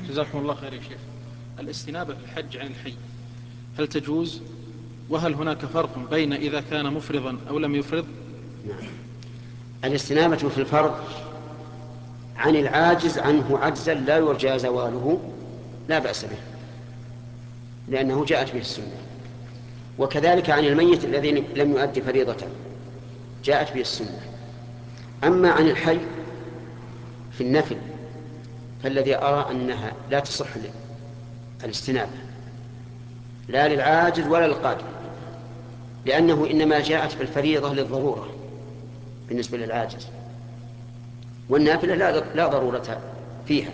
جزاكم الله خير يا شيخ. الاستنابة في الحج عن الحي هل تجوز؟ وهل هناك فرق بين إذا كان مفرضا أو لم يفرض؟ نعم. الاستنابة في الفرض عن العاجز عنه عجزا لا يرجى زواله لا بأس به، لأنه جاءت به السنة. وكذلك عن الميت الذي لم يؤدي فريضة جاءت به السنة. أما عن الحي في النفل فالذي أرى أنها لا تصح الاستنابة لا للعاجز ولا للقادر، لأنه إنما جاءت بالفريضة للضرورة بالنسبة للعاجز، والنافلة لا ضرورة فيها.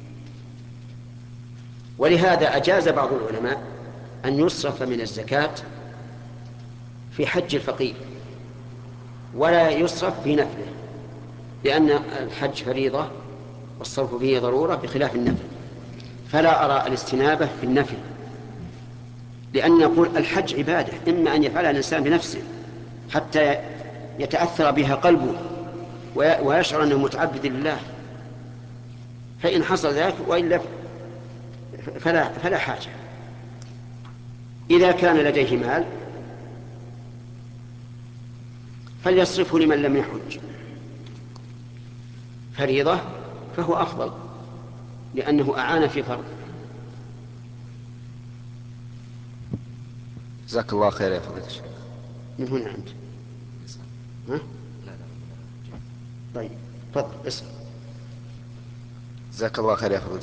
ولهذا أجاز بعض العلماء أن يصرف من الزكاة في حج الفقير ولا يصرف في نفله، لأن الحج فريضة والصرف فيه ضرورة بخلاف النفل. فلا أرى الاستنابة في النفل، لأن نقول الحج عبادة إما أن يفعلها الإنسان بنفسه حتى يتأثر بها قلبه ويشعر أنه متعبد لله، فإن حصل ذلك، وإلا فلا حاجة. إذا كان لديه مال فليصرفه لمن لم يحج فريضة، فهو أفضل لأنه أعان في فرض. جزاك الله خير يا فضيلة الشيخ. من هنا أنت؟ ها؟ طيب تفضل اسأل. جزاك الله خير يا فضيلة